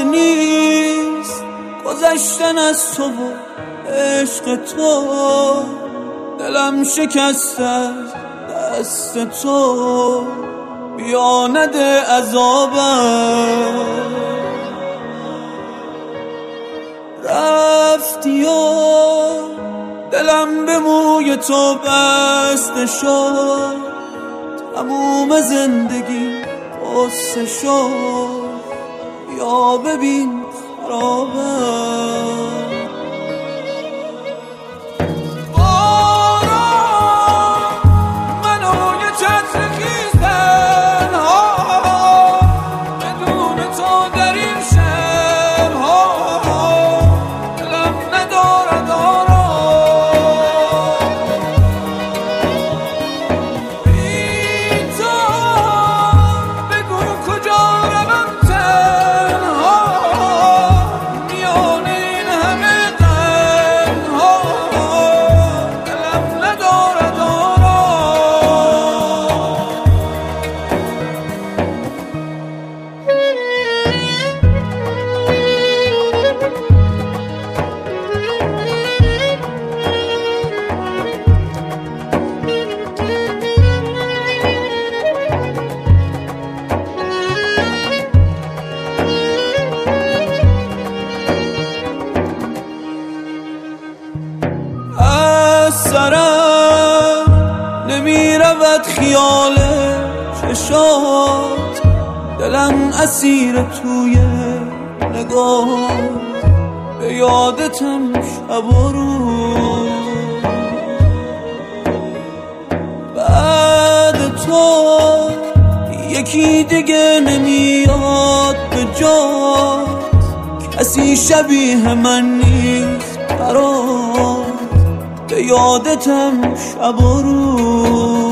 نیست گذشتن از تو و عشق تو، دلم شکست از دست تو، بیا نده عذابم. رفتی و دلم به موی تو بسته شد، تموم زندگی قصه شد، یا ببین خرابم. سرم نمی رود خیال چشات، دلم اسیر توی نگاه، به یادتم شب و روز. بعد تو یکی دیگه نمیاد به جات، کسی شبیه من نیست برات، به یادتم شب و روز.